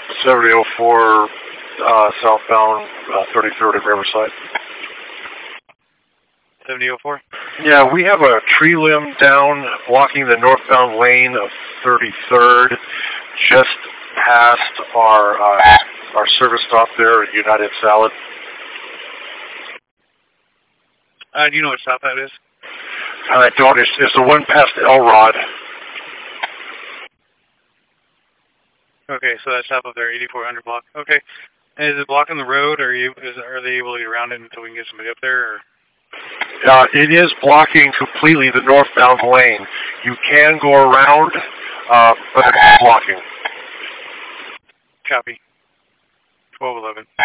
7004 southbound 33rd at Riverside. 7004? Yeah, we have a tree limb down blocking the northbound lane of 33rd, just past our service stop there at United Salad. Do you know what stop that is? I don't. It's the one past Elrod. Okay, so that stop up there, 8400 block. Okay. And is it blocking the road, or are they able to get around it until we can get somebody up there? Or? It is blocking completely the northbound lane. You can go around, but it's blocking. Copy. 1211.